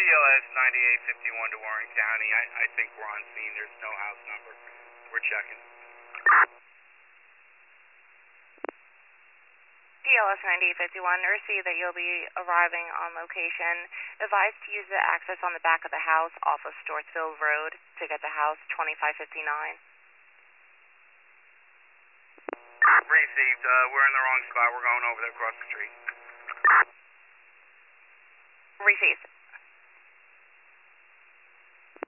TLS 9851 to Warren County. I think we're on scene. There's no house number. We're checking. TLS 9851, receive that you'll be arriving on location. Advised to use the access on the back of the house off of Stortsville Road to get to house 2559. Received. We're in the wrong spot. We're going over there across the street. Received.